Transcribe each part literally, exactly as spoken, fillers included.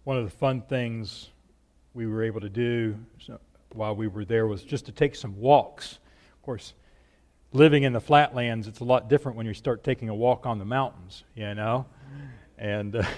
one of the fun things we were able to do while we were there was just to take some walks. Of course, living in the flatlands, it's a lot different when you start taking a walk on the mountains, you know. And uh,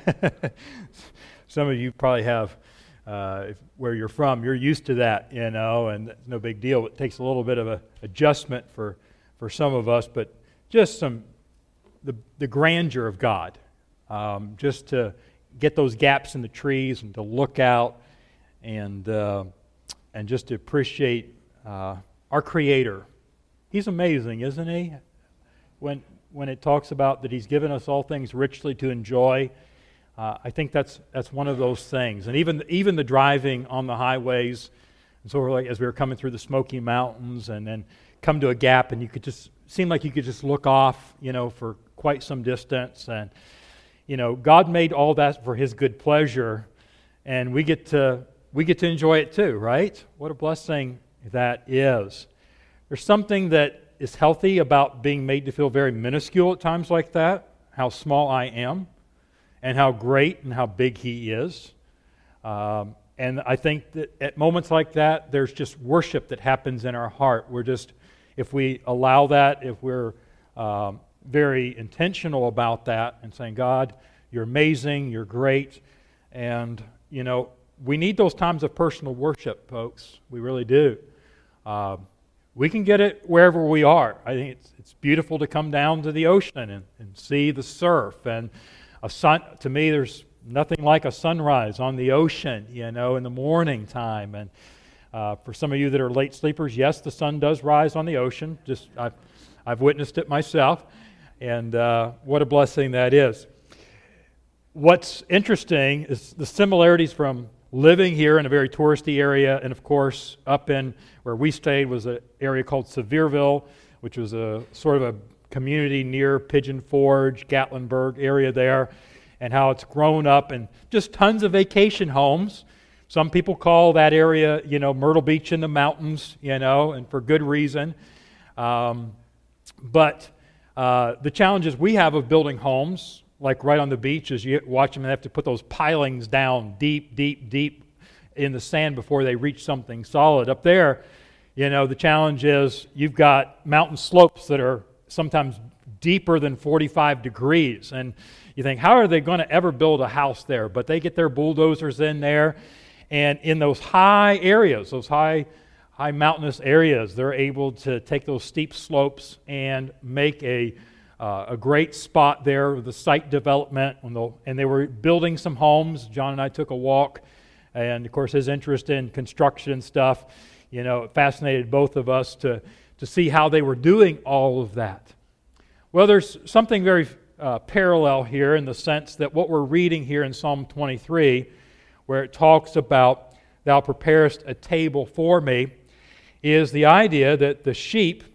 some of you probably have, uh, if, where you're from, you're used to that, you know, and it's no big deal. It takes a little bit of a adjustment for, for some of us, but just some, the, the grandeur of God, um, just to get those gaps in the trees and to look out and uh, and just to appreciate uh, our Creator. He's amazing, isn't He? When when it talks about that He's given us all things richly to enjoy, uh, I think that's that's one of those things. And even even the driving on the highways, and so we're like as we were coming through the Smoky Mountains, and then come to a gap, and you could just seem like you could just look off, you know, for quite some distance. And you know, God made all that for His good pleasure, and we get to we get to enjoy it too, right? What a blessing that is. There's something that is healthy about being made to feel very minuscule at times like that, how small I am, and how great and how big He is. Um, and I think that at moments like that, there's just worship that happens in our heart. We're just, if we allow that, if we're um, very intentional about that and saying, God, you're amazing, you're great, and, you know, we need those times of personal worship, folks. We really do. Uh, we can get it wherever we are. I think it's it's beautiful to come down to the ocean and, and see the surf. And a sun, to me, there's nothing like a sunrise on the ocean, you know, in the morning time. And uh, for some of you that are late sleepers, yes, the sun does rise on the ocean. Just I've, I've witnessed it myself. And uh, what a blessing that is. What's interesting is the similarities from living here in a very touristy area, and of course, up in where we stayed was an area called Sevierville, which was a sort of a community near Pigeon Forge, Gatlinburg area there, and how it's grown up and just tons of vacation homes. Some people call that area, you know, Myrtle Beach in the mountains, you know, and for good reason. Um, but uh, the challenges we have of building homes, like right on the beach, is you watch them and have to put those pilings down deep, deep, deep in the sand before they reach something solid. Up there, you know, the challenge is you've got mountain slopes that are sometimes deeper than forty-five degrees. And you think, how are they going to ever build a house there? But they get their bulldozers in there. And in those high areas, those high, high mountainous areas, they're able to take those steep slopes and make a Uh, a great spot there with the site development, and they were building some homes. John and I took a walk, and of course his interest in construction stuff, you know, it fascinated both of us to, to see how they were doing all of that. Well, there's something very uh, parallel here in the sense that what we're reading here in Psalm twenty-three, where it talks about, thou preparest a table for me, is the idea that the sheep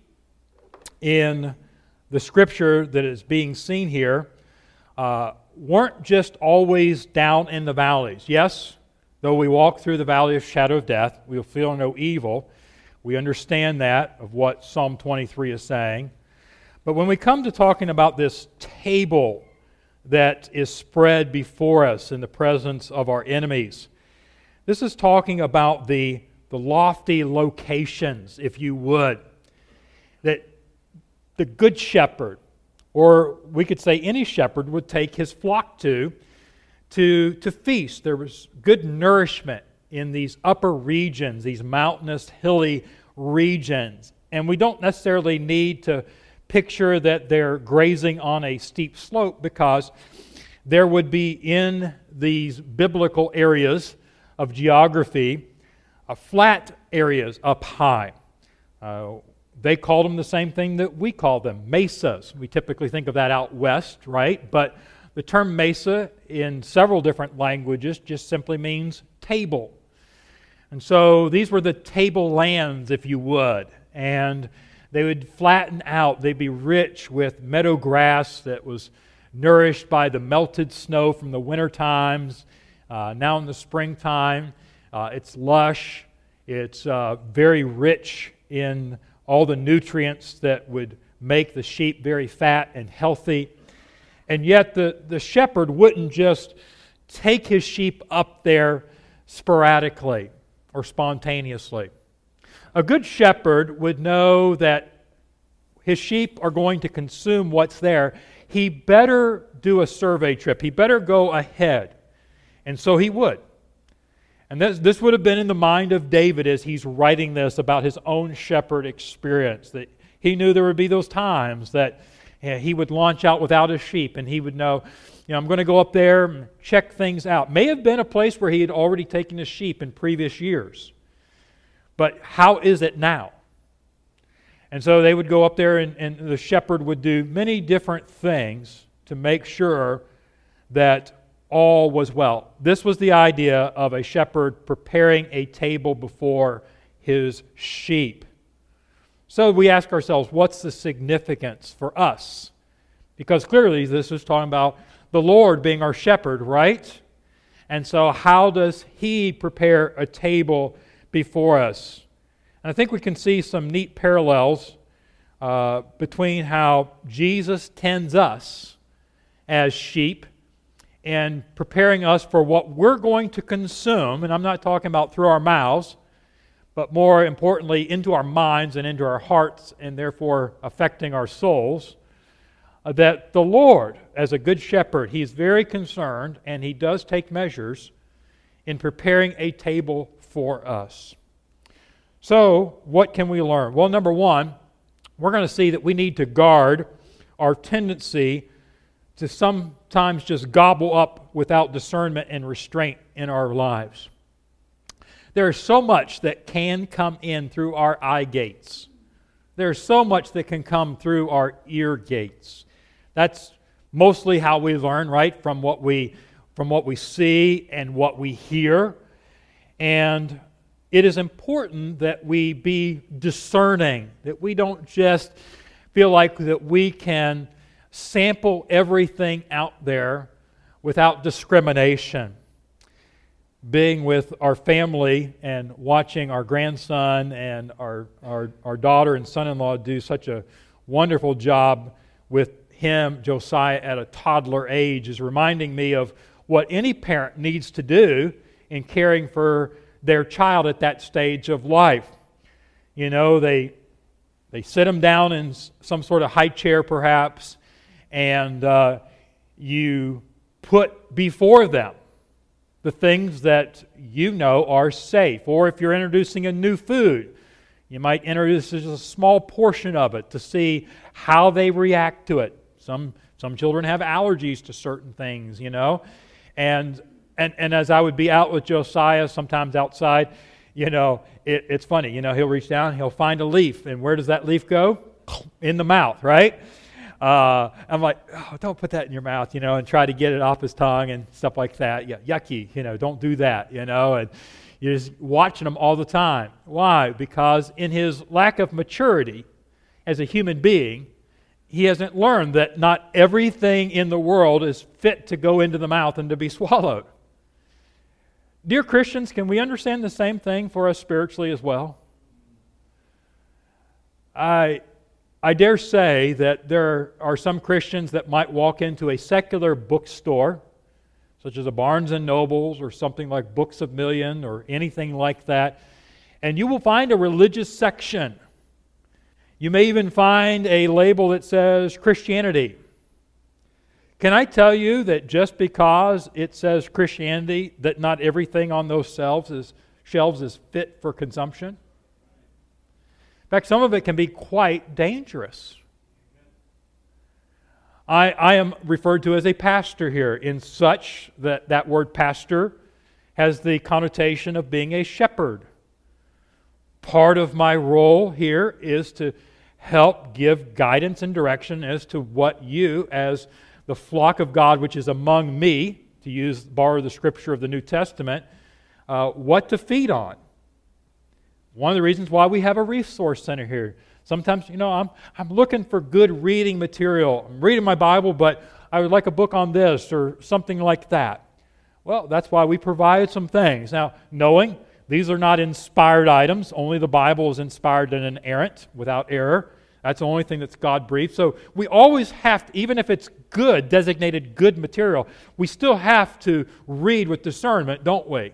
in the scripture that is being seen here uh, weren't just always down in the valleys. Yes, though we walk through the valley of shadow of death, we will feel no evil. We understand that, of what Psalm twenty-three is saying. But when we come to talking about this table that is spread before us in the presence of our enemies, this is talking about the, the lofty locations, if you would, that the good shepherd, or we could say any shepherd, would take his flock to, to, to feast. There was good nourishment in these upper regions, these mountainous, hilly regions. And we don't necessarily need to picture that they're grazing on a steep slope, because there would be in these biblical areas of geography uh, flat areas up high. Uh, They called them the same thing that we call them, mesas. We typically think of that out west, right? But the term mesa in several different languages just simply means table. And so these were the table lands, if you would. And they would flatten out. They'd be rich with meadow grass that was nourished by the melted snow from the winter times. Uh, now in the springtime, uh, it's lush. It's uh, very rich in all the nutrients that would make the sheep very fat and healthy. And yet the, the shepherd wouldn't just take his sheep up there sporadically or spontaneously. A good shepherd would know that his sheep are going to consume what's there. He better do a survey trip. He better go ahead. And so he would. And this, this would have been in the mind of David as he's writing this about his own shepherd experience, that he knew there would be those times that you know, he would launch out without his sheep, and he would know, you know, I'm going to go up there and check things out. May have been a place where he had already taken his sheep in previous years. But how is it now? And so they would go up there, and, and the shepherd would do many different things to make sure that all was well. This was the idea of a shepherd preparing a table before his sheep. So we ask ourselves, what's the significance for us? Because clearly this is talking about the Lord being our shepherd, right? And so how does He prepare a table before us? And I think we can see some neat parallels uh, between how Jesus tends us as sheep and preparing us for what we're going to consume. And I'm not talking about through our mouths, but more importantly, into our minds and into our hearts, and therefore affecting our souls. Uh, that the Lord, as a good shepherd, He's very concerned, and He does take measures in preparing a table for us. So, what can we learn? Well, number one, we're going to see that we need to guard our tendency to sometimes just gobble up without discernment and restraint in our lives. There is so much that can come in through our eye gates. There's so much that can come through our ear gates. That's mostly how we learn, right? From what we from what we see and what we hear. And it is important that we be discerning, that we don't just feel like that we can sample everything out there without discrimination. Being with our family and watching our grandson and our, our, our daughter and son-in-law do such a wonderful job with him, Josiah, at a toddler age is reminding me of what any parent needs to do in caring for their child at that stage of life. You know, they they sit them down in some sort of high chair perhaps, and uh, you put before them the things that you know are safe. Or if you're introducing a new food, you might introduce just a small portion of it to see how they react to it. Some some children have allergies to certain things, you know. And and, and as I would be out with Josiah, sometimes outside, you know, it, it's funny. You know, he'll reach down, he'll find a leaf, and where does that leaf go? In the mouth, right? Uh, I'm like, oh, don't put that in your mouth, you know, and try to get it off his tongue and stuff like that. Yeah, yucky, you know, don't do that, you know. And you're just watching him all the time. Why? Because in his lack of maturity as a human being, he hasn't learned that not everything in the world is fit to go into the mouth and to be swallowed. Dear Christians, can we understand the same thing for us spiritually as well? I I dare say that there are some Christians that might walk into a secular bookstore, such as a Barnes and Nobles or something like Books of Million or anything like that, and you will find a religious section. You may even find a label that says Christianity. Can I tell you that just because it says Christianity, that not everything on those shelves is, shelves is fit for consumption? In fact, some of it can be quite dangerous. I, I am referred to as a pastor here, in such that that word pastor has the connotation of being a shepherd. Part of my role here is to help give guidance and direction as to what you, as the flock of God which is among me, to use borrow the scripture of the New Testament, uh, what to feed on. One of the reasons why we have a resource center here. Sometimes, you know, I'm I'm looking for good reading material. I'm reading my Bible, but I would like a book on this or something like that. Well, that's why we provide some things. Now, knowing these are not inspired items, only the Bible is inspired and inerrant, without error. That's the only thing that's God-breathed. So we always have to, even if it's good, designated good material, we still have to read with discernment, don't we?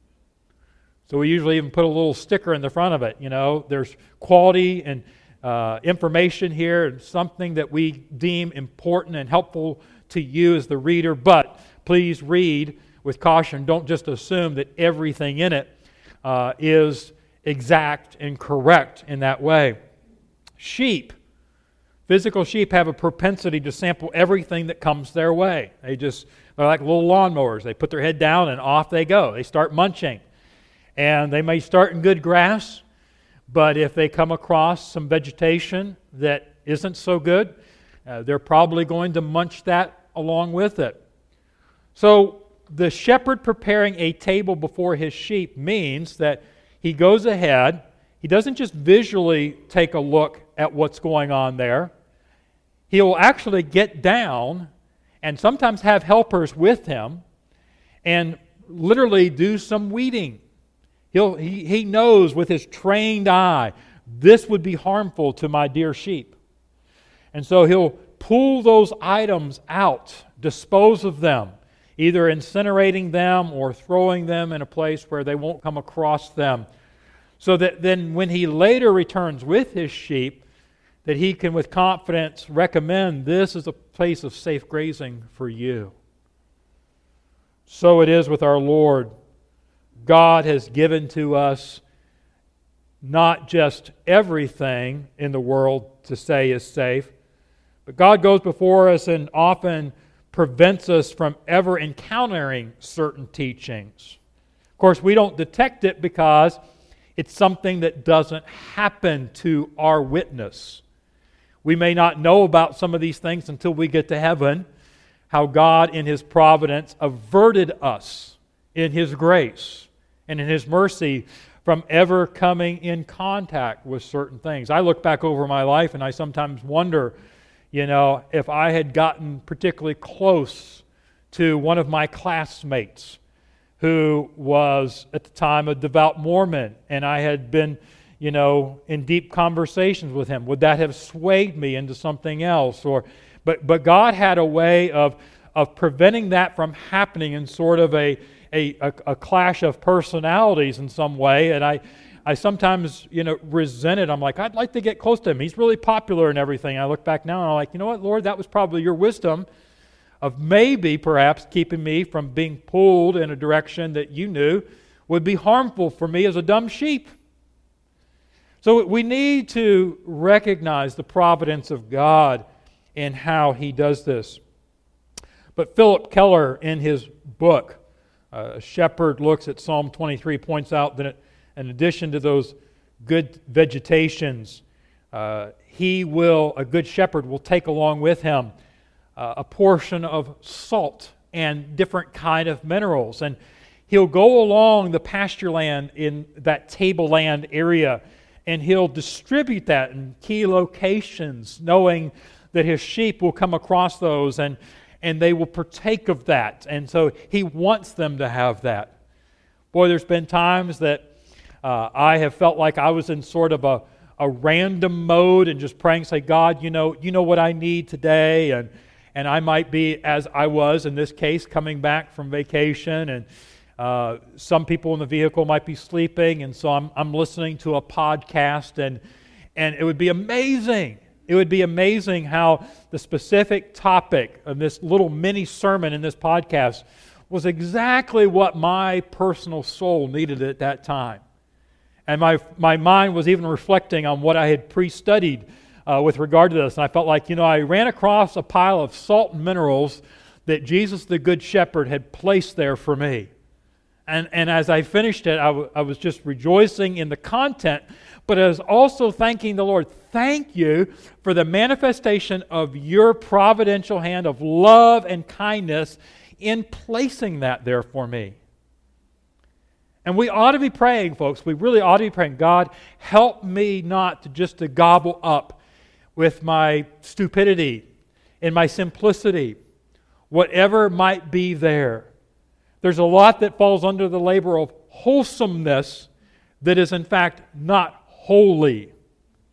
So we usually even put a little sticker in the front of it, you know, there's quality and uh, information here, and something that we deem important and helpful to you as the reader, but please read with caution. Don't just assume that everything in it uh, is exact and correct in that way. Sheep, physical sheep have a propensity to sample everything that comes their way. They just, they're like little lawnmowers. They put their head down and off they go. They start munching. And they may start in good grass, but if they come across some vegetation that isn't so good, uh, they're probably going to munch that along with it. So the shepherd preparing a table before his sheep means that he goes ahead. He doesn't just visually take a look at what's going on there. He will actually get down and sometimes have helpers with him and literally do some weeding. He'll, he, he knows with his trained eye, this would be harmful to my dear sheep. And so he'll pull those items out, dispose of them, either incinerating them or throwing them in a place where they won't come across them. So that then when he later returns with his sheep, that he can with confidence recommend this is a place of safe grazing for you. So it is with our Lord. God has given to us not just everything in the world to say is safe, but God goes before us and often prevents us from ever encountering certain teachings. Of course, we don't detect it because it's something that doesn't happen to our witness. We may not know about some of these things until we get to heaven, how God in His providence averted us in His grace and in His mercy from ever coming in contact with certain things. I look back over my life and I sometimes wonder, you know, if I had gotten particularly close to one of my classmates who was at the time a devout Mormon, and I had been, you know, in deep conversations with him, would that have swayed me into something else? Or, but but God had a way of of preventing that from happening in sort of a a, a, a clash of personalities in some way, and I. I sometimes, you know, resent it. I'm like, I'd like to get close to him. He's really popular and everything. I look back now and I'm like, you know what, Lord, that was probably your wisdom of maybe perhaps keeping me from being pulled in a direction that you knew would be harmful for me as a dumb sheep. So we need to recognize the providence of God in how He does this. But Philip Keller, in his book, uh, A Shepherd Looks at Psalm twenty-three, points out that it, in addition to those good vegetations, uh, he will, a good shepherd will take along with him uh, a portion of salt and different kind of minerals. And he'll go along the pasture land in that tableland area, and he'll distribute that in key locations, knowing that his sheep will come across those and, and they will partake of that. And so he wants them to have that. Boy, there's been times that Uh, I have felt like I was in sort of a, a random mode and just praying, say, God, you know, you know what I need today, and and I might be, as I was in this case, coming back from vacation, and uh, some people in the vehicle might be sleeping, and so I'm I'm listening to a podcast, and and it would be amazing. It would be amazing how the specific topic of this little mini sermon in this podcast was exactly what my personal soul needed at that time. And my my mind was even reflecting on what I had pre-studied uh, with regard to this. And I felt like, you know, I ran across a pile of salt and minerals that Jesus the Good Shepherd had placed there for me. And and as I finished it, I, w- I was just rejoicing in the content, but I was also thanking the Lord. Thank you for the manifestation of your providential hand of love and kindness in placing that there for me. And we ought to be praying, folks. We really ought to be praying, God, help me not to just to gobble up with my stupidity and my simplicity, whatever might be there. There's a lot that falls under the labor of wholesomeness that is in fact not holy.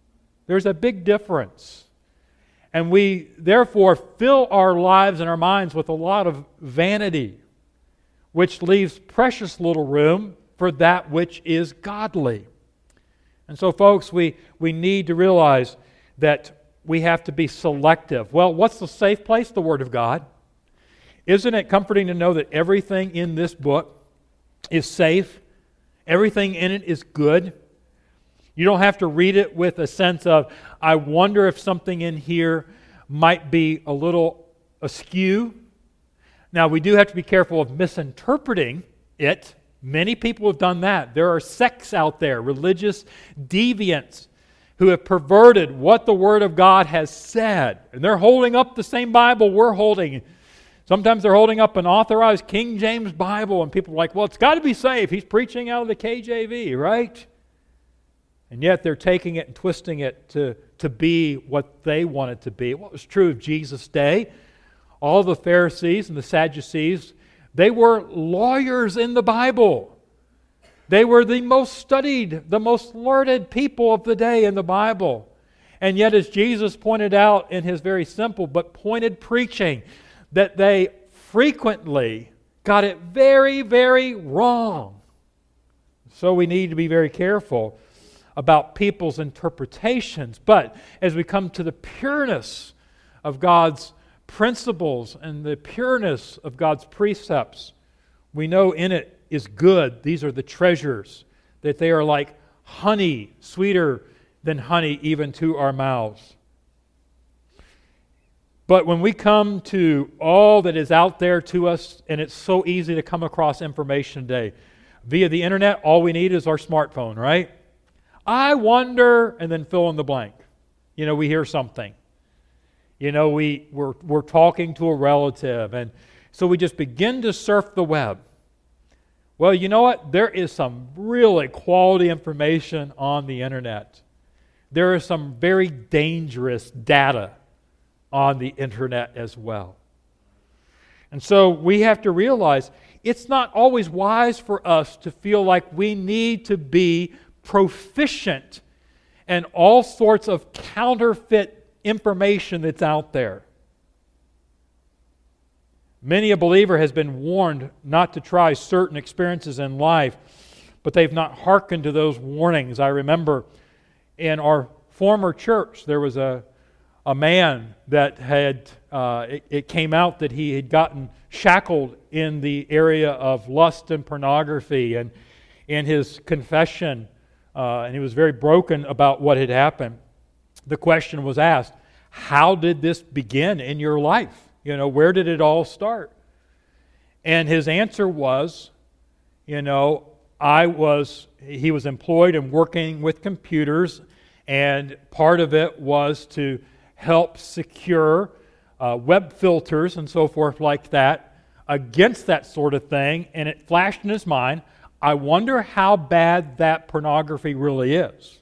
There's a big difference. And we, therefore, fill our lives and our minds with a lot of vanity, which leaves precious little room for that which is godly. And so, folks, we, we need to realize that we have to be selective. Well, what's the safe place? The Word of God. Isn't it comforting to know that everything in this book is safe? Everything in it is good. You don't have to read it with a sense of, I wonder if something in here might be a little askew. Now, we do have to be careful of misinterpreting it. Many people have done that. There are sects out there, religious deviants, who have perverted what the Word of God has said. And they're holding up the same Bible we're holding. Sometimes they're holding up an authorized King James Bible, and people are like, well, it's got to be safe. He's preaching out of the K J V, right? And yet they're taking it and twisting it to, to be what they want it to be. What was true of Jesus' day? All the Pharisees and the Sadducees, they were lawyers in the Bible. They were the most studied, the most learned people of the day in the Bible. And yet, as Jesus pointed out in His very simple but pointed preaching, that they frequently got it very, very wrong. So we need to be very careful about people's interpretations. But as we come to the pureness of God's principles and the pureness of God's precepts, we know in it is good. These are the treasures, that they are like honey, sweeter than honey even to our mouths. But when we come to all that is out there to us, and it's so easy to come across information today, via the internet, all we need is our smartphone, right? I wonder, and then fill in the blank. You know, we hear something. You know, we, we're, we're talking to a relative, and so we just begin to surf the web. Well, you know what? There is some really quality information on the internet. There is some very dangerous data on the internet as well. And so we have to realize it's not always wise for us to feel like we need to be proficient in all sorts of counterfeit information that's out there. Many a believer has been warned not to try certain experiences in life, but they've not hearkened to those warnings. I remember in our former church, there was a, a man that had, uh, it, it came out that he had gotten shackled in the area of lust and pornography, and in his confession, uh, and he was very broken about what had happened. The question was asked, how did this begin in your life? You know, where did it all start? And his answer was, you know, I was, he was employed and working with computers, and part of it was to help secure uh, web filters and so forth like that against that sort of thing. And it flashed in his mind, I wonder how bad that pornography really is.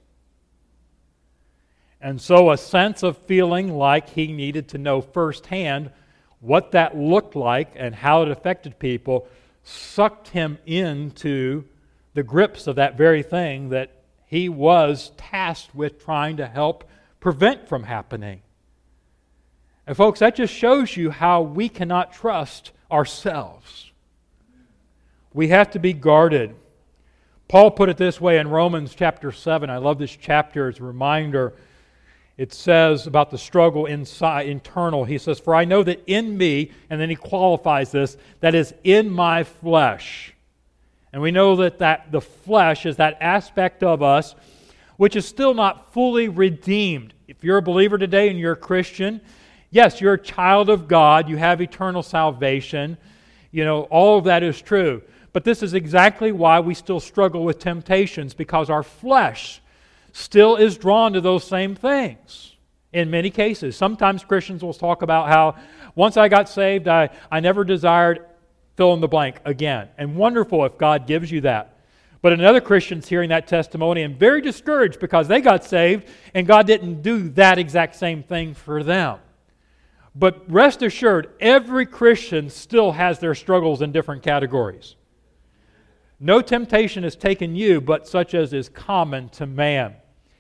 And so a sense of feeling like he needed to know firsthand what that looked like and how it affected people sucked him into the grips of that very thing that he was tasked with trying to help prevent from happening. And folks, that just shows you how we cannot trust ourselves. We have to be guarded. Paul put it this way in Romans chapter seven. I love this chapter as a reminder. It says about the struggle inside, internal. He says, for I know that in me, and then he qualifies this, that is in my flesh. And we know that, that the flesh is that aspect of us which is still not fully redeemed. If you're a believer today and you're a Christian, yes, you're a child of God, you have eternal salvation, you know, all of that is true. But this is exactly why we still struggle with temptations, because our flesh still is drawn to those same things in many cases. Sometimes Christians will talk about how once I got saved, I, I never desired fill in the blank again. And wonderful if God gives you that. But another Christian's hearing that testimony and very discouraged because they got saved and God didn't do that exact same thing for them. But rest assured, every Christian still has their struggles in different categories. No temptation has taken you but such as is common to man.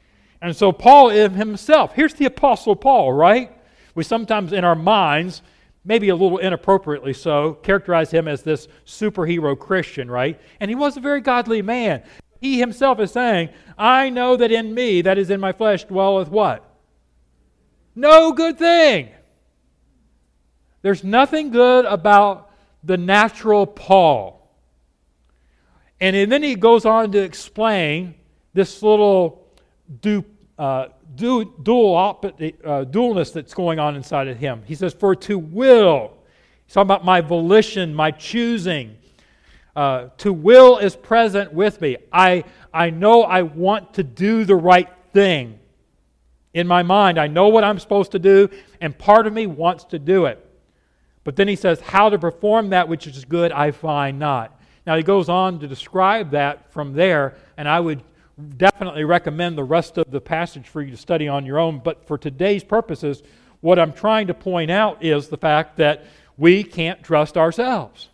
And so Paul himself, here's the Apostle Paul, right? We sometimes in our minds, maybe a little inappropriately so, characterize him as this superhero Christian, right? And he was a very godly man. He himself is saying, I know that in me, that is in my flesh, dwelleth what? No good thing. There's nothing good about the natural Paul. And then he goes on to explain this little du, uh, du, dual op- uh, dualness that's going on inside of him. He says, for to will, he's talking about my volition, my choosing. Uh, to will is present with me. I, I know I want to do the right thing. In my mind, I know what I'm supposed to do, and part of me wants to do it. But then he says, how to perform that which is good, I find not. Now he goes on to describe that from there, and I would definitely recommend the rest of the passage for you to study on your own. But for today's purposes, what I'm trying to point out is the fact that we can't trust ourselves.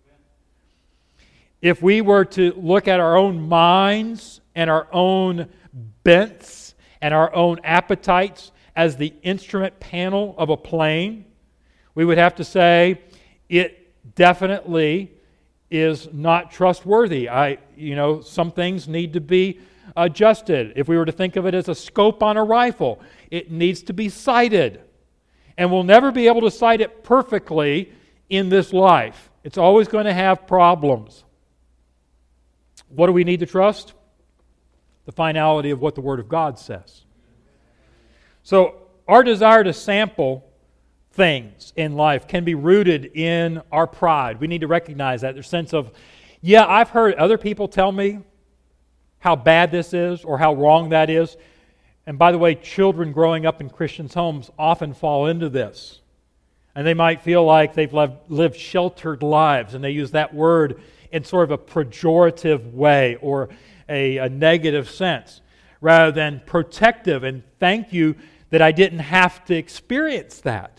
If we were to look at our own minds and our own bents and our own appetites as the instrument panel of a plane, we would have to say it definitely is not trustworthy. I, you know, some things need to be adjusted. If we were to think of it as a scope on a rifle, it needs to be sighted. And we'll never be able to sight it perfectly in this life. It's always going to have problems. What do we need to trust? The finality of what the Word of God says. So our desire to sample things in life can be rooted in our pride. We need to recognize that. There's a sense of, yeah, I've heard other people tell me how bad this is or how wrong that is. And by the way, children growing up in Christians' homes often fall into this. And they might feel like they've lived, lived sheltered lives, and they use that word in sort of a pejorative way or a, a negative sense, rather than protective, and thank you that I didn't have to experience that.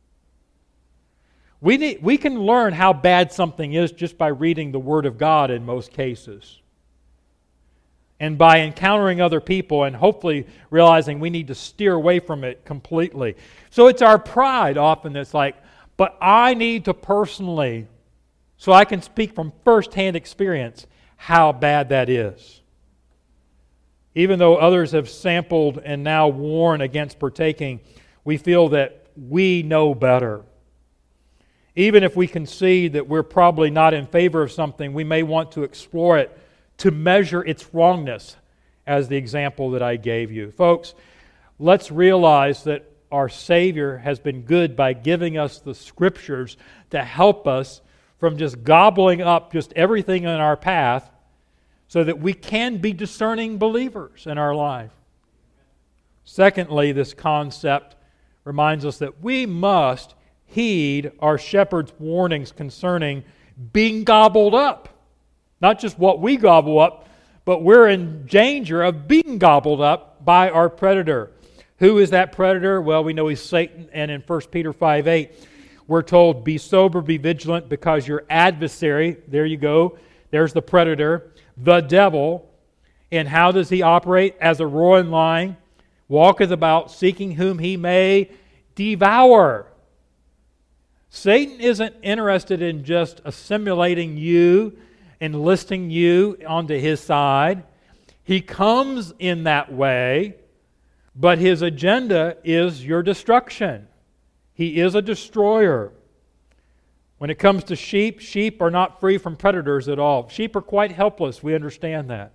We need, we can learn how bad something is just by reading the Word of God in most cases. And by encountering other people and hopefully realizing we need to steer away from it completely. So it's our pride often that's like, but I need to personally, so I can speak from firsthand experience how bad that is. Even though others have sampled and now warn against partaking, we feel that we know better. Even if we concede that we're probably not in favor of something, we may want to explore it to measure its wrongness, as the example that I gave you. Folks, let's realize that our Savior has been good by giving us the Scriptures to help us from just gobbling up just everything in our path so that we can be discerning believers in our life. Secondly, this concept reminds us that we must heed our shepherd's warnings concerning being gobbled up. Not just what we gobble up, but we're in danger of being gobbled up by our predator. Who is that predator? Well, we know he's Satan, and in First Peter five eight, we're told, be sober, be vigilant, because your adversary, there you go, there's the predator, the devil. And how does he operate? As a roaring lion, walketh about, seeking whom he may devour. Satan isn't interested in just assimilating you, enlisting you onto his side. He comes in that way, but his agenda is your destruction. He is a destroyer. When it comes to sheep, sheep are not free from predators at all. Sheep are quite helpless. We understand that.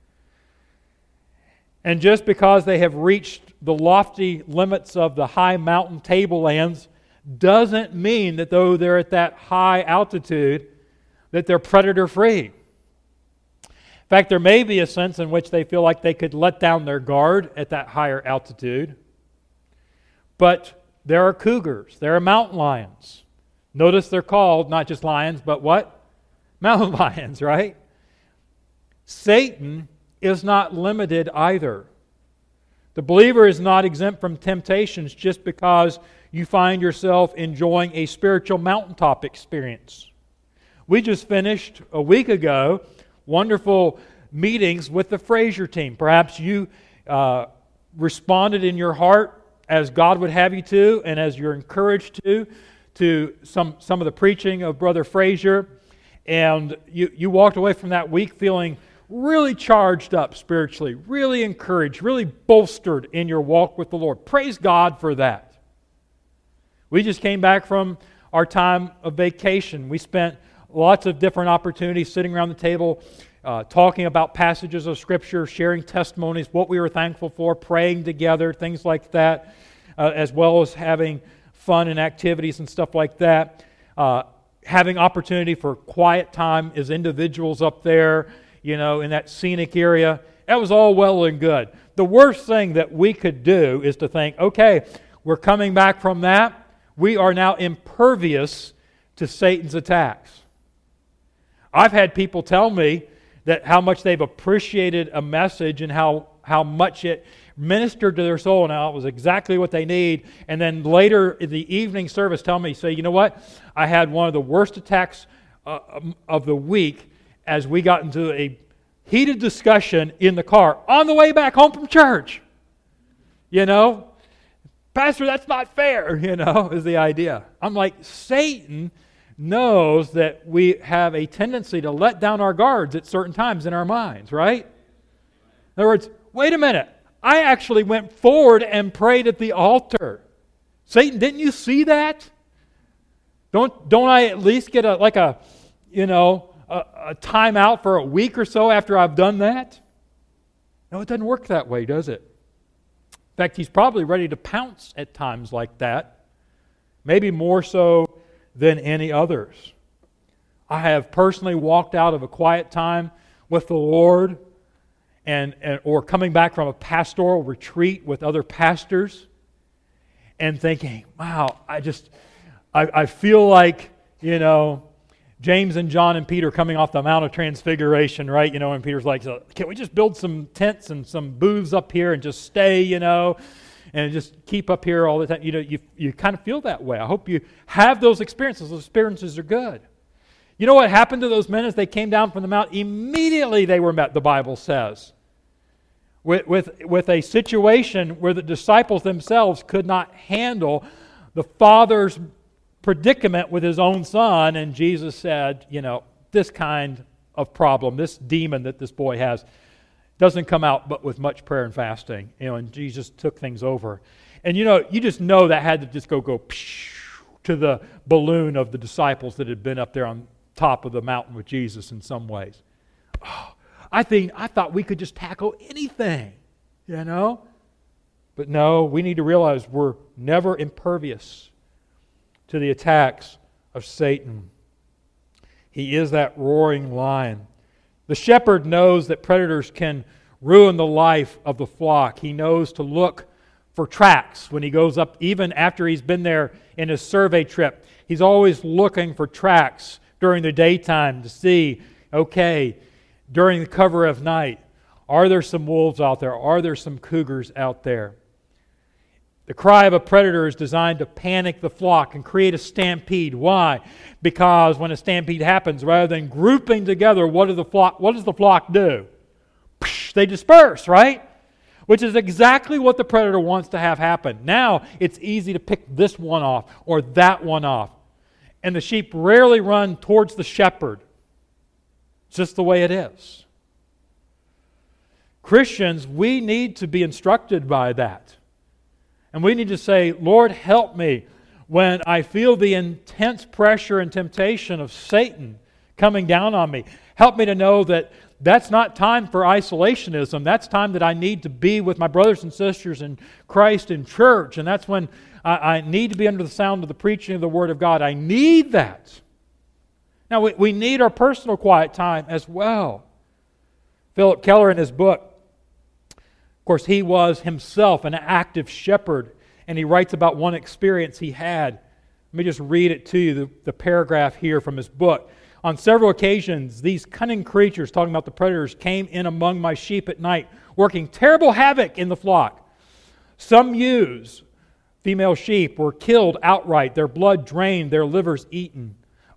And just because they have reached the lofty limits of the high mountain tablelands doesn't mean that though they're at that high altitude, that they're predator-free. In fact, there may be a sense in which they feel like they could let down their guard at that higher altitude. But there are cougars, there are mountain lions. Notice they're called not just lions, but what? Mountain lions, right? Satan is not limited either. The believer is not exempt from temptations just because you find yourself enjoying a spiritual mountaintop experience. We just finished a week ago wonderful meetings with the Fraser team. Perhaps you uh, responded in your heart as God would have you to, and as you're encouraged to, to some, some of the preaching of Brother Frazier, and you, you walked away from that week feeling really charged up spiritually, really encouraged, really bolstered in your walk with the Lord. Praise God for that. We just came back from our time of vacation. We spent lots of different opportunities sitting around the table, uh, talking about passages of Scripture, sharing testimonies, what we were thankful for, praying together, things like that, uh, as well as having fun and activities and stuff like that. Uh, having opportunity for quiet time as individuals up there, you know, in that scenic area. That was all well and good. The worst thing that we could do is to think, okay, we're coming back from that. We are now impervious to Satan's attacks. I've had people tell me that how much they've appreciated a message and how, how much it ministered to their soul and how it was exactly what they need. And then later in the evening service tell me, say, you know what? I had one of the worst attacks uh, of the week as we got into a heated discussion in the car on the way back home from church. You know? Pastor, that's not fair, you know, is the idea. I'm like, Satan knows that we have a tendency to let down our guards at certain times in our minds, right? In other words, wait a minute. I actually went forward and prayed at the altar. Satan, didn't you see that? Don't don't I at least get a like a, you know, a, a time out for a week or so after I've done that? No, it doesn't work that way, does it? In fact, he's probably ready to pounce at times like that. Maybe more so than any others. I have personally walked out of a quiet time with the Lord and, and or coming back from a pastoral retreat with other pastors and thinking, wow, I just, I, I feel like, you know, James and John and Peter coming off the Mount of Transfiguration, right? You know, and Peter's like, can we just build some tents and some booths up here and just stay, you know, and just keep up here all the time? You know, you, you kind of feel that way. I hope you have those experiences. Those experiences are good. You know what happened to those men as they came down from the mount? Immediately they were met, the Bible says, with, with, with a situation where the disciples themselves could not handle the Father's predicament with His own Son, and Jesus said, you know, this kind of problem, this demon that this boy has, doesn't come out but with much prayer and fasting. You know, and Jesus took things over. And you know, you just know that had to just go go to the balloon of the disciples that had been up there on top of the mountain with Jesus in some ways. Oh, I think I thought we could just tackle anything, you know? But no, we need to realize we're never impervious to the attacks of Satan. He is that roaring lion. The shepherd knows that predators can ruin the life of the flock. He knows to look for tracks when he goes up, even after he's been there in his survey trip. He's always looking for tracks during the daytime to see, okay, during the cover of night, are there some wolves out there? Are there some cougars out there? The cry of a predator is designed to panic the flock and create a stampede. Why? Because when a stampede happens, rather than grouping together, what does the flock, what does the flock do? They disperse, right? Which is exactly what the predator wants to have happen. Now, it's easy to pick this one off or that one off. And the sheep rarely run towards the shepherd. It's just the way it is. Christians, we need to be instructed by that. And we need to say, Lord, help me when I feel the intense pressure and temptation of Satan coming down on me. Help me to know that that's not time for isolationism. That's time that I need to be with my brothers and sisters in Christ in church. And that's when I, I need to be under the sound of the preaching of the Word of God. I need that. Now, we, we need our personal quiet time as well. Philip Keller in his book, of course, he was himself an active shepherd, and he writes about one experience he had. Let me just read it to you, the, the paragraph here from his book. On several occasions, these cunning creatures, talking about the predators, came in among my sheep at night, working terrible havoc in the flock. Some ewes, female sheep, were killed outright, their blood drained, their livers eaten.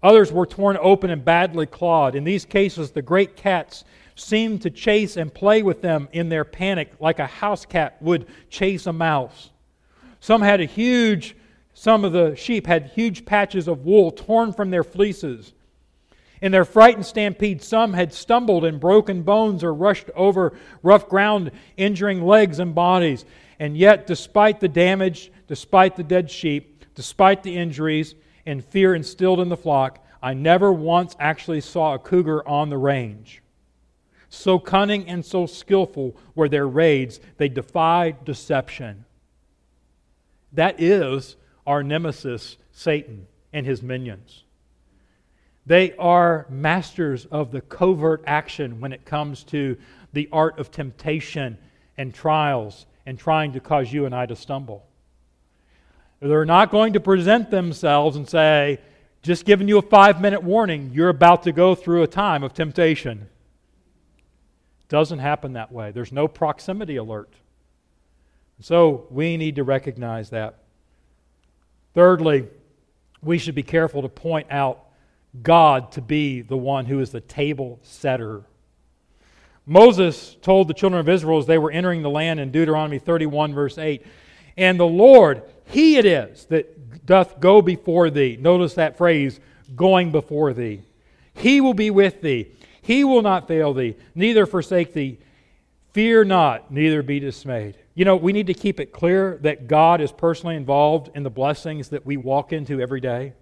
Others were torn open and badly clawed. In these cases, the great cats seemed to chase and play with them in their panic like a house cat would chase a mouse. Some had a huge, some of the sheep had huge patches of wool torn from their fleeces. In their frightened stampede, some had stumbled and broken bones or rushed over rough ground, injuring legs and bodies. And yet, despite the damage, despite the dead sheep, despite the injuries and fear instilled in the flock, I never once actually saw a cougar on the range. So cunning and so skillful were their raids, they defied deception. That is our nemesis, Satan, and his minions. They are masters of the covert action when it comes to the art of temptation and trials and trying to cause you and I to stumble. They're not going to present themselves and say, just giving you a five-minute warning, you're about to go through a time of temptation. Doesn't happen that way. There's no proximity alert. So we need to recognize that. Thirdly, we should be careful to point out God to be the one who is the table setter. Moses told the children of Israel as they were entering the land in Deuteronomy thirty-one, verse eight, and the Lord, He it is that doth go before thee. Notice that phrase, going before thee. He will be with thee. He will not fail thee, neither forsake thee. Fear not, neither be dismayed. You know, we need to keep it clear that God is personally involved in the blessings that we walk into every day.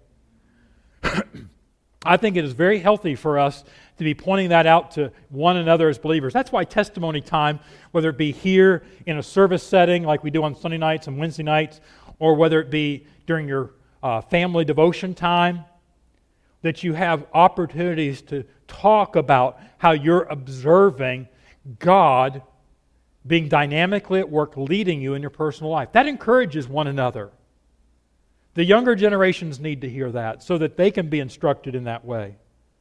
I think it is very healthy for us to be pointing that out to one another as believers. That's why testimony time, whether it be here in a service setting like we do on Sunday nights and Wednesday nights, or whether it be during your uh, family devotion time, that you have opportunities to talk about how you're observing God being dynamically at work, leading you in your personal life. That encourages one another. The younger generations need to hear that so that they can be instructed in that way.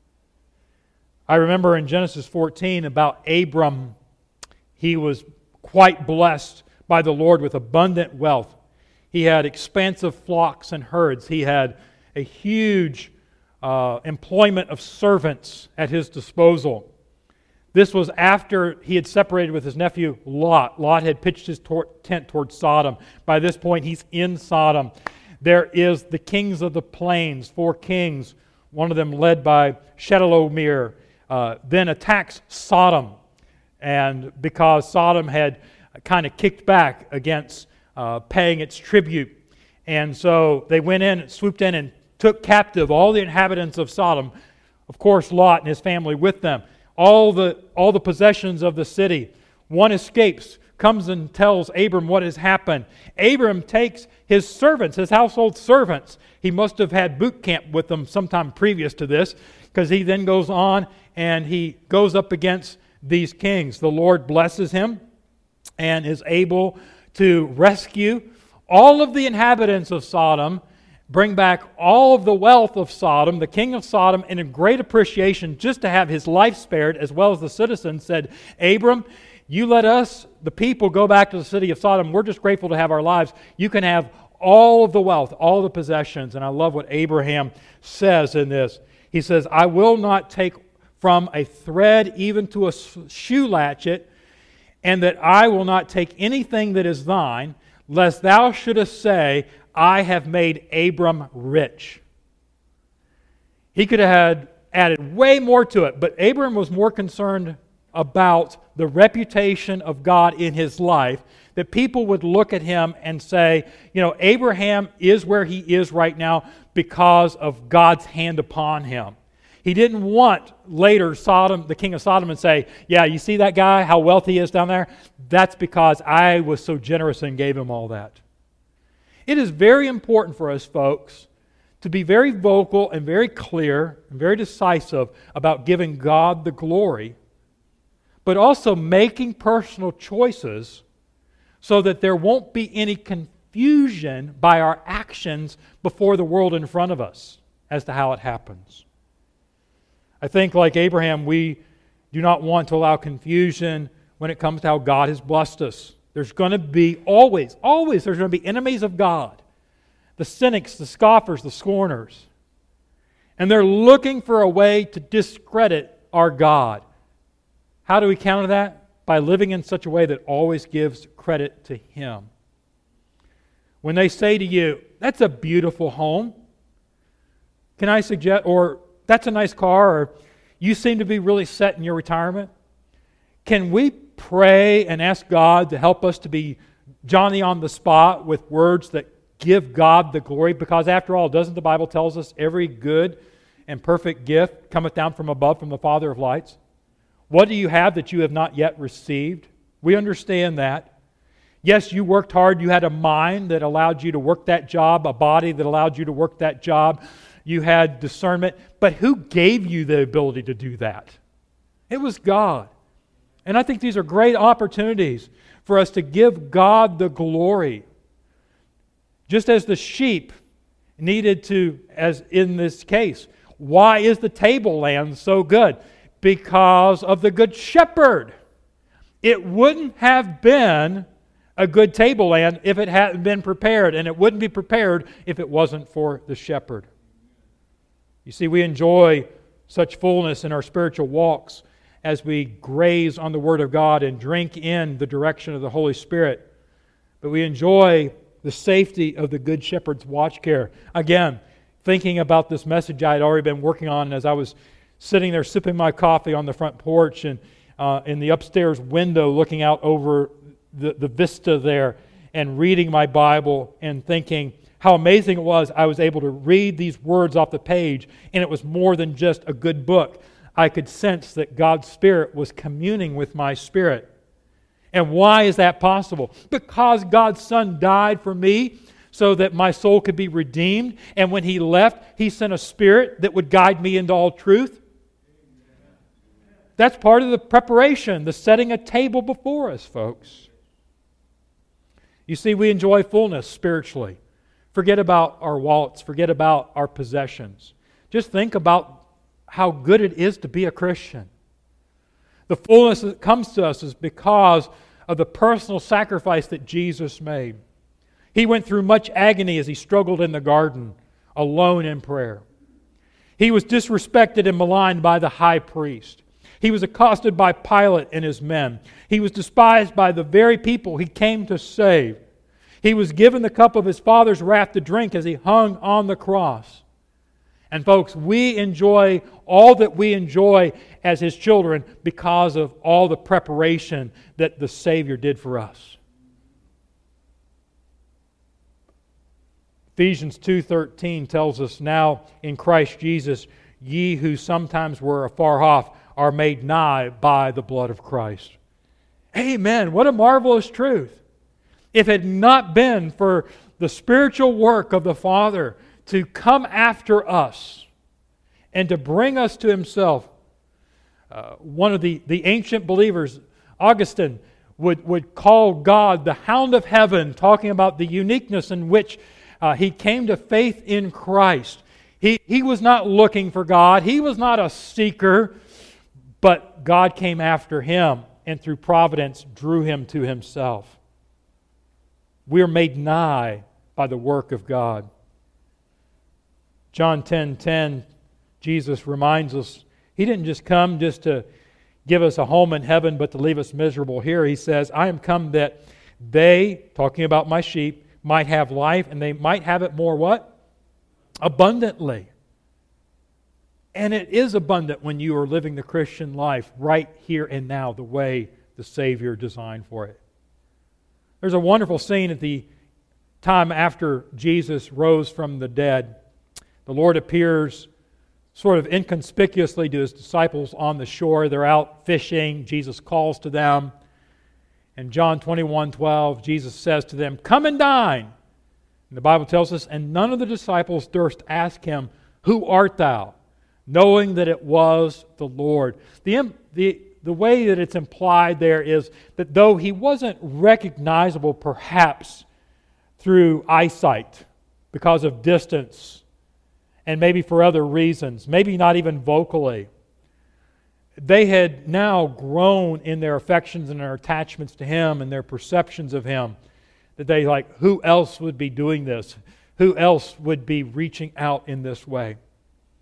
I remember in Genesis fourteen about Abram. He was quite blessed by the Lord with abundant wealth. He had expansive flocks and herds. He had a huge uh, employment of servants at his disposal. This was after he had separated with his nephew Lot. Lot had pitched his tor- tent toward Sodom. By this point, he's in Sodom. There is the kings of the plains, four kings, one of them led by Chedorlaomer, uh, then attacks Sodom. And because Sodom had kind of kicked back against uh, paying its tribute. And so they went in, swooped in, and took captive all the inhabitants of Sodom. Of course, Lot and his family with them. All the, all the possessions of the city. One escapes, comes and tells Abram what has happened. Abram takes his servants, his household servants. He must have had boot camp with them sometime previous to this, because he then goes on and he goes up against these kings. The Lord blesses him and is able to rescue all of the inhabitants of Sodom, bring back all of the wealth of Sodom. The king of Sodom, in a great appreciation just to have his life spared, as well as the citizens, said, Abram, you let us, the people, go back to the city of Sodom. We're just grateful to have our lives. You can have all of the wealth, all the possessions. And I love what Abraham says in this. He says, I will not take from a thread even to a shoe latchet, and that I will not take anything that is thine, lest thou shouldest say, I have made Abram rich. He could have had added way more to it, but Abram was more concerned about the reputation of God in his life, that people would look at him and say, you know, Abraham is where he is right now because of God's hand upon him. He didn't want later Sodom, the king of Sodom, and say, yeah, you see that guy, how wealthy he is down there? That's because I was so generous and gave him all that. It is very important for us, folks, to be very vocal and very clear and very decisive about giving God the glory, but also making personal choices so that there won't be any confusion by our actions before the world in front of us as to how it happens. I think, like Abraham, we do not want to allow confusion when it comes to how God has blessed us. There's going to be always, always, there's going to be enemies of God. The cynics, the scoffers, the scorners. And they're looking for a way to discredit our God. How do we counter that? By living in such a way that always gives credit to Him. When they say to you, that's a beautiful home, can I suggest, or that's a nice car, or you seem to be really set in your retirement, can we pray and ask God to help us to be Johnny on the spot with words that give God the glory? Because after all, doesn't the Bible tell us every good and perfect gift cometh down from above, from the Father of lights? What do you have that you have not yet received? We understand that. Yes, you worked hard. You had a mind that allowed you to work that job, a body that allowed you to work that job. You had discernment. But who gave you the ability to do that? It was God. And I think these are great opportunities for us to give God the glory. Just as the sheep needed to, as in this case, why is the tableland so good? Because of the good shepherd. It wouldn't have been a good tableland if it hadn't been prepared, and it wouldn't be prepared if it wasn't for the shepherd. You see, we enjoy such fullness in our spiritual walks as we graze on the Word of God and drink in the direction of the Holy Spirit. But we enjoy the safety of the Good Shepherd's watch care. Again, thinking about this message I had already been working on as I was sitting there sipping my coffee on the front porch and uh, in the upstairs window looking out over the, the vista there and reading my Bible and thinking how amazing it was I was able to read these words off the page, and it was more than just a good book. I could sense that God's Spirit was communing with my spirit. And why is that possible? Because God's Son died for me so that my soul could be redeemed. And when He left, He sent a Spirit that would guide me into all truth. That's part of the preparation, the setting a table before us, folks. You see, we enjoy fullness spiritually. Forget about our wallets. Forget about our possessions. Just think about how good it is to be a Christian. The fullness that comes to us is because of the personal sacrifice that Jesus made. He went through much agony as He struggled in the garden, alone in prayer. He was disrespected and maligned by the high priest. He was accosted by Pilate and his men. He was despised by the very people He came to save. He was given the cup of His Father's wrath to drink as He hung on the cross. And folks, we enjoy all that we enjoy as His children because of all the preparation that the Savior did for us. Ephesians two thirteen tells us, now in Christ Jesus, ye who sometimes were afar off are made nigh by the blood of Christ. Amen. What a marvelous truth. If it had not been for the spiritual work of the Father to come after us and to bring us to Himself, uh, one of the, the ancient believers, Augustine, would, would call God the Hound of Heaven, talking about the uniqueness in which uh, he came to faith in Christ. He, he was not looking for God. He was not a seeker, but God came after him and through providence drew him to Himself. We are made nigh by the work of God. John ten ten, Jesus reminds us, He didn't just come just to give us a home in heaven, but to leave us miserable here. He says, I am come that they, talking about my sheep, might have life, and they might have it more what? Abundantly. And it is abundant when you are living the Christian life right here and now, the way the Savior designed for it. There's a wonderful scene at the time after Jesus rose from the dead. The Lord appears sort of inconspicuously to His disciples on the shore. They're out fishing. Jesus calls to them. In John twenty-one twelve, Jesus says to them, come and dine. And the Bible tells us, and none of the disciples durst ask Him, who art thou? Knowing that it was the Lord. The, the, the way that it's implied there is that though He wasn't recognizable perhaps through eyesight because of distance and maybe for other reasons, maybe not even vocally, they had now grown in their affections and their attachments to Him and their perceptions of Him, that they like, who else would be doing this? Who else would be reaching out in this way?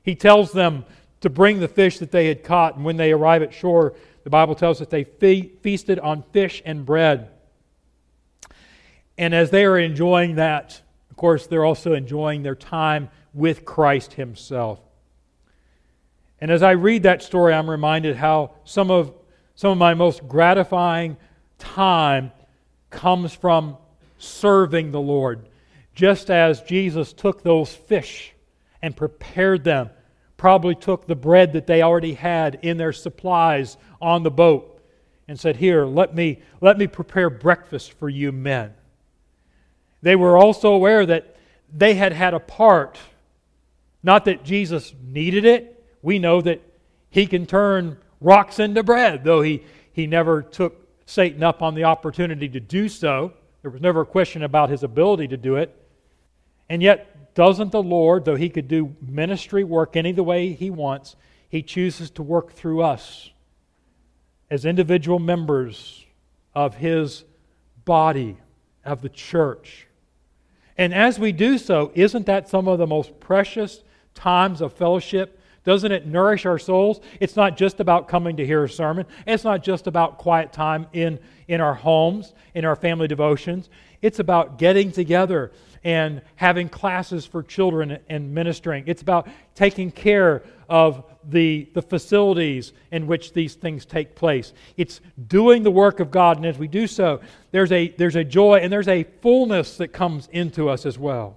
He tells them to bring the fish that they had caught, and when they arrive at shore, the Bible tells us they fe- feasted on fish and bread. And as they are enjoying that, of course, they're also enjoying their time with Christ Himself. And as I read that story, I'm reminded how some of some of my most gratifying time comes from serving the Lord. Just as Jesus took those fish and prepared them, probably took the bread that they already had in their supplies on the boat and said, "Here, let me, let me prepare breakfast for you men." They were also aware that they had had a part. Not that Jesus needed it. We know that He can turn rocks into bread, though He, he never took Satan up on the opportunity to do so. There was never a question about His ability to do it. And yet, doesn't the Lord, though He could do ministry work any the way He wants, He chooses to work through us as individual members of His body, of the church. And as we do so, isn't that some of the most precious times of fellowship? Doesn't it nourish our souls? It's not just about coming to hear a sermon. It's not just about quiet time in, in our homes, in our family devotions. It's about getting together and having classes for children and ministering. It's about taking care of the, the facilities in which these things take place. It's doing the work of God, and as we do so, there's a, there's a joy and there's a fullness that comes into us as well.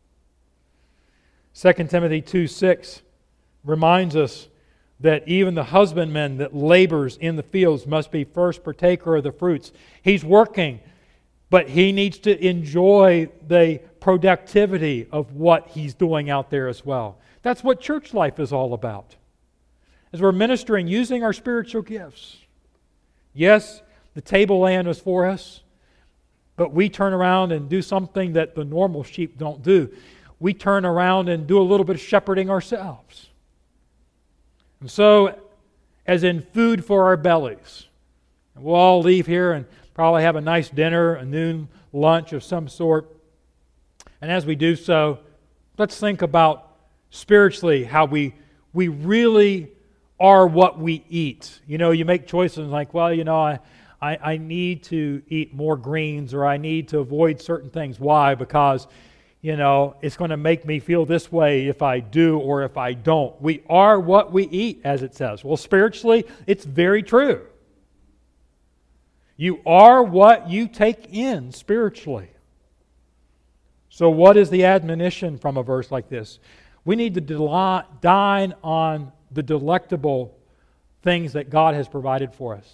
Second Timothy two six reminds us that even the husbandman that labors in the fields must be first partaker of the fruits. He's working, but he needs to enjoy the productivity of what he's doing out there as well. That's what church life is all about. As we're ministering, using our spiritual gifts. Yes, the tableland is for us, but we turn around and do something that the normal sheep don't do. We turn around and do a little bit of shepherding ourselves. And so, as in food for our bellies, we'll all leave here and probably have a nice dinner, a noon lunch of some sort. And as we do so, let's think about spiritually how we we really are what we eat. You know, you make choices like, well, you know, I, I, I need to eat more greens, or I need to avoid certain things. Why? Because You know, it's going to make me feel this way if I do or if I don't. We are what we eat, as it says. Well, spiritually, it's very true. You are what you take in spiritually. So what is the admonition from a verse like this? We need to del- dine on the delectable things that God has provided for us.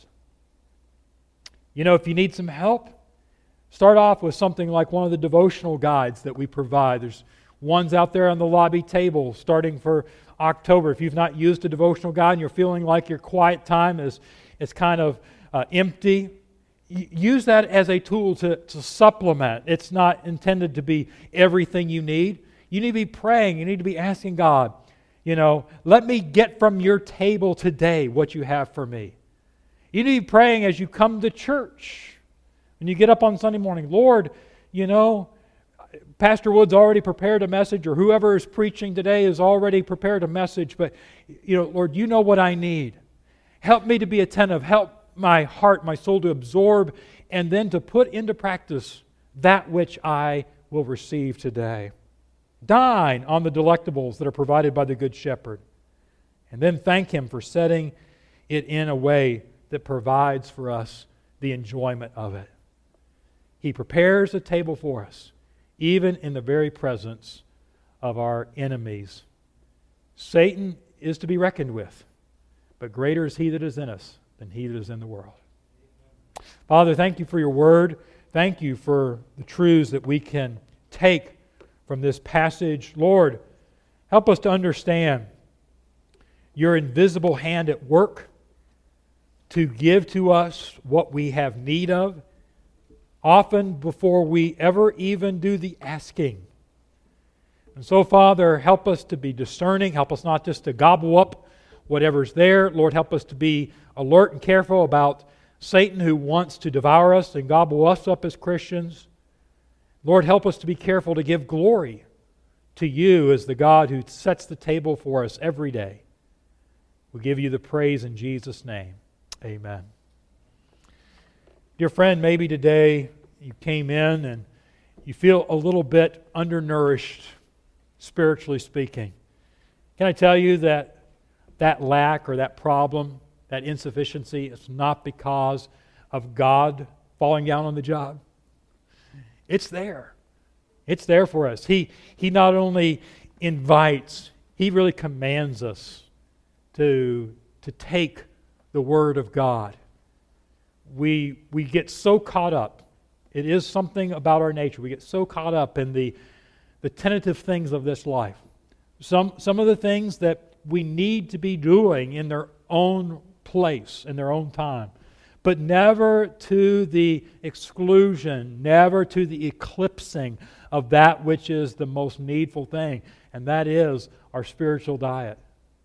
You know, if you need some help, start off with something like one of the devotional guides that we provide. There's ones out there on the lobby table starting for October. If you've not used a devotional guide and you're feeling like your quiet time is, is kind of uh, empty, use that as a tool to, to supplement. It's not intended to be everything you need. You need to be praying. You need to be asking God, you know, let me get from your table today what you have for me. You need to be praying as you come to church. When you get up on Sunday morning, Lord, you know, Pastor Wood's already prepared a message, or whoever is preaching today has already prepared a message, but, you know, Lord, you know what I need. Help me to be attentive. Help my heart, my soul to absorb, and then to put into practice that which I will receive today. Dine on the delectables that are provided by the Good Shepherd, and then thank Him for setting it in a way that provides for us the enjoyment of it. He prepares a table for us, even in the very presence of our enemies. Satan is to be reckoned with, but greater is He that is in us than he that is in the world. Father, thank You for Your Word. Thank You for the truths that we can take from this passage. Lord, help us to understand Your invisible hand at work to give to us what we have need of, often before we ever even do the asking. And so, Father, help us to be discerning. Help us not just to gobble up whatever's there. Lord, help us to be alert and careful about Satan, who wants to devour us and gobble us up as Christians. Lord, help us to be careful to give glory to you as the God who sets the table for us every day. We give you the praise in Jesus' name. Amen. Dear friend, maybe today you came in and you feel a little bit undernourished, spiritually speaking. Can I tell you that that lack or that problem, that insufficiency, is not because of God falling down on the job? It's there. It's there for us. He, he not only invites, He really commands us to, to take the Word of God. We, we get so caught up. It is something about our nature. We get so caught up in the, the tentative things of this life. Some, some of the things that we need to be doing in their own place, in their own time, but never to the exclusion, never to the eclipsing of that which is the most needful thing, and that is our spiritual diet.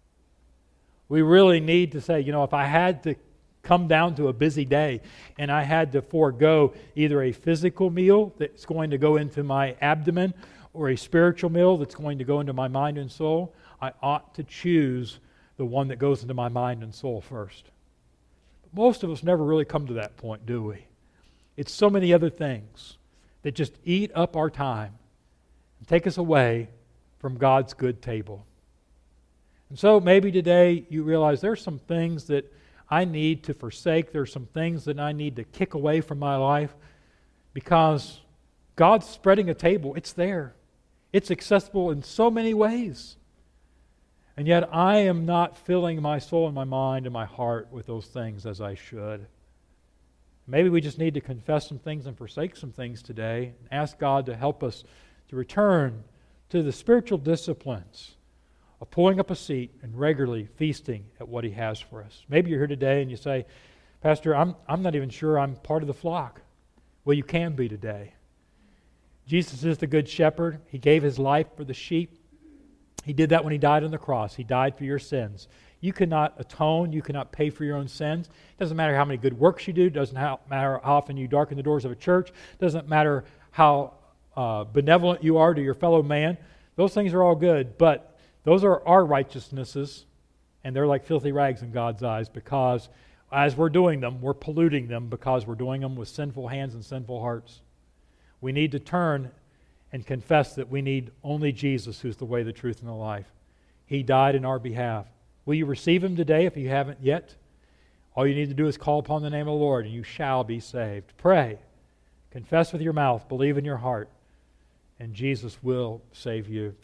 We really need to say, you know, if I had to come down to a busy day and I had to forego either a physical meal that's going to go into my abdomen or a spiritual meal that's going to go into my mind and soul, I ought to choose the one that goes into my mind and soul first. But most of us never really come to that point, do we? It's so many other things that just eat up our time and take us away from God's good table. And so maybe today you realize there's some things that I need to forsake. There's some things that I need to kick away from my life because God's spreading a table. It's there. It's accessible in so many ways. And yet I am not filling my soul and my mind and my heart with those things as I should. Maybe we just need to confess some things and forsake some things today and ask God to help us to return to the spiritual disciplines of pulling up a seat and regularly feasting at what He has for us. Maybe you're here today and you say, Pastor, I'm, I'm not even sure I'm part of the flock. Well, you can be today. Jesus is the good shepherd. He gave His life for the sheep. He did that when He died on the cross. He died for your sins. You cannot atone. You cannot pay for your own sins. It doesn't matter how many good works you do. It doesn't matter how often you darken the doors of a church. It doesn't matter how uh, benevolent you are to your fellow man. Those things are all good, but those are our righteousnesses, and they're like filthy rags in God's eyes because as we're doing them, we're polluting them because we're doing them with sinful hands and sinful hearts. We need to turn and confess that we need only Jesus, who's the way, the truth, and the life. He died in our behalf. Will you receive Him today if you haven't yet? All you need to do is call upon the name of the Lord, and you shall be saved. Pray. Confess with your mouth. Believe in your heart. And Jesus will save you.